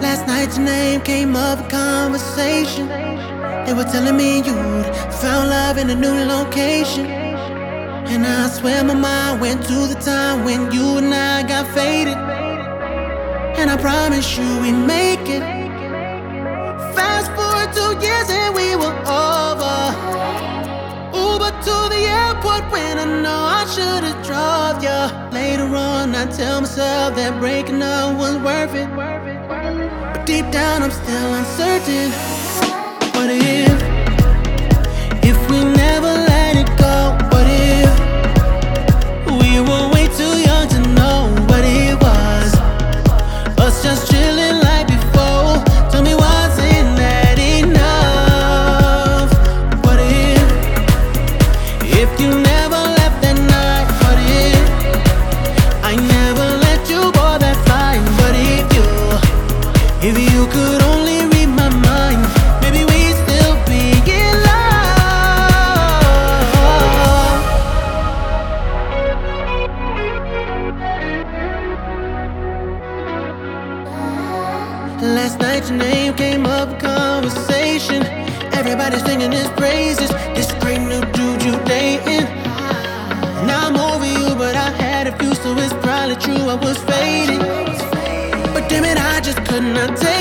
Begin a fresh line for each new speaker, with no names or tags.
Last night your name came up in conversation. They were telling me you'd found love in a new location. And I swear my mind went to the time when you and I got faded. And I promise you we make it. Fast forward 2 years and we were over. Uber to the airport when I know I should've drove ya. Later on I tell myself that breaking up was worth it. But deep down I'm still uncertain. What if we never let it go? What if we were way too young to know what it was? Us just chilling like before. Tell me, wasn't that enough? What if you never left that night? What if I never let you board that flight? But if you could only read my mind, maybe we'd still be in love. Last night your name came up in conversation. Everybody's singing his praises. This great new dude you dating. Now I'm over you, but I had a few, so it's probably true I was fading. But damn it, I just could not take